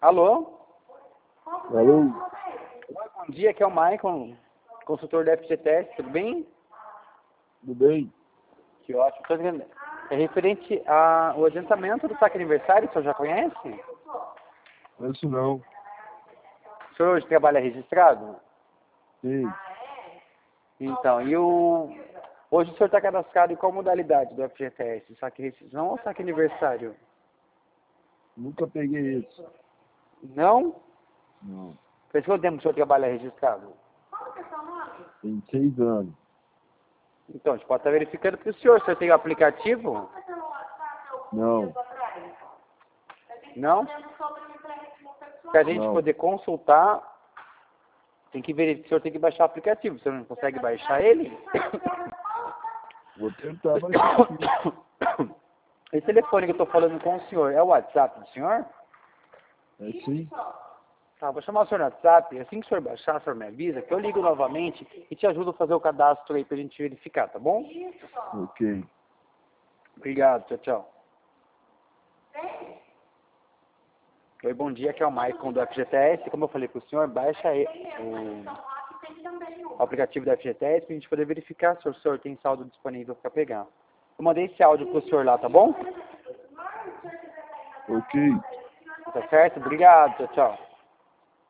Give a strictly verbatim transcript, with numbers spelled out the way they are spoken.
Alô? Alô? Oi, bom dia, aqui é o Maicon, consultor da F G T S, tudo bem? Tudo bem? Que ótimo. Tô dizendo, é referente ao adiantamento do saque aniversário, o senhor já conhece? Isso não. O senhor hoje trabalha registrado? Sim. Então, e o... Hoje o senhor está cadastrado em qual modalidade do F G T S? Saque rescisão ou saque aniversário? Nunca peguei isso. Não? Não. Faz quanto tempo o senhor trabalha registrado? Tem seis anos. Então, a gente pode estar verificando para o senhor. O senhor tem o aplicativo? Não. Não? Para a gente Não. poder consultar, tem que verificar, o senhor tem que baixar o aplicativo. O senhor não consegue baixar ele? Vou tentar baixar aqui. Esse telefone que eu estou falando com o senhor é o WhatsApp do senhor? É sim? Tá, vou chamar o senhor no WhatsApp. Assim que o senhor baixar, o senhor me avisa, que eu ligo novamente e te ajudo a fazer o cadastro aí pra gente verificar, tá bom? Ok. Obrigado, tchau, tchau. Oi, bom dia, aqui é o Maicon do F G T S. Como eu falei pro senhor, baixa aí o aplicativo do F G T S pra gente poder verificar se o senhor tem saldo disponível para pegar. Eu mandei esse áudio pro senhor lá, tá bom? Ok. Tá certo? Obrigado, tchau, tchau.